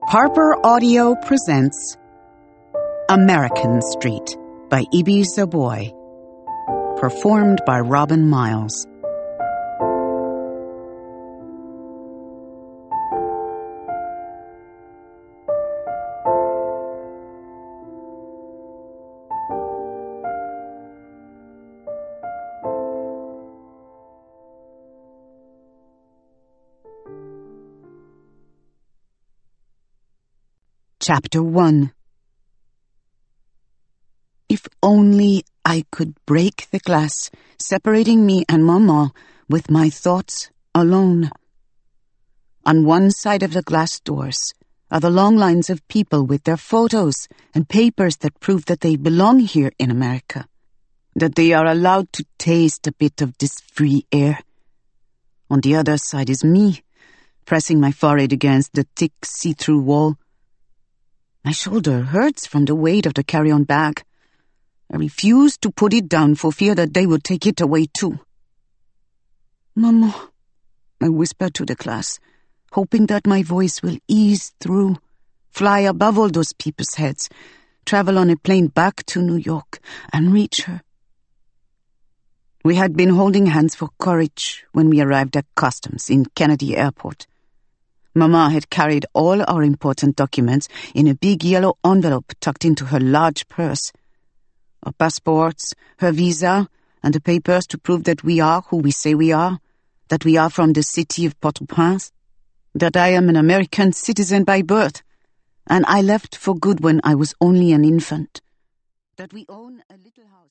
Harper Audio presents American Street by Ibi Zoboi, performed by Robin Miles. Chapter 1. If only I could break the glass separating me and Maman with my thoughts alone. On one side of the glass doors are the long lines of people with their photos and papers that prove that they belong here in America, that they are allowed to taste a bit of this free air. On the other side is me, pressing my forehead against the thick see-through wall. My shoulder hurts from the weight of the carry-on bag. I refuse to put it down for fear that they will take it away too. "Maman," I whisper to the class, hoping that my voice will ease through, fly above all those people's heads, travel on a plane back to New York, and reach her. We had been holding hands for courage when we arrived at customs in Kennedy Airport. Mama had carried all our important documents in a big yellow envelope tucked into her large purse. Our passports, her visa, and the papers to prove that we are who we say we are, that we are from the city of Port-au-Prince, that I am an American citizen by birth, and I left for good when I was only an infant, that we own a little house.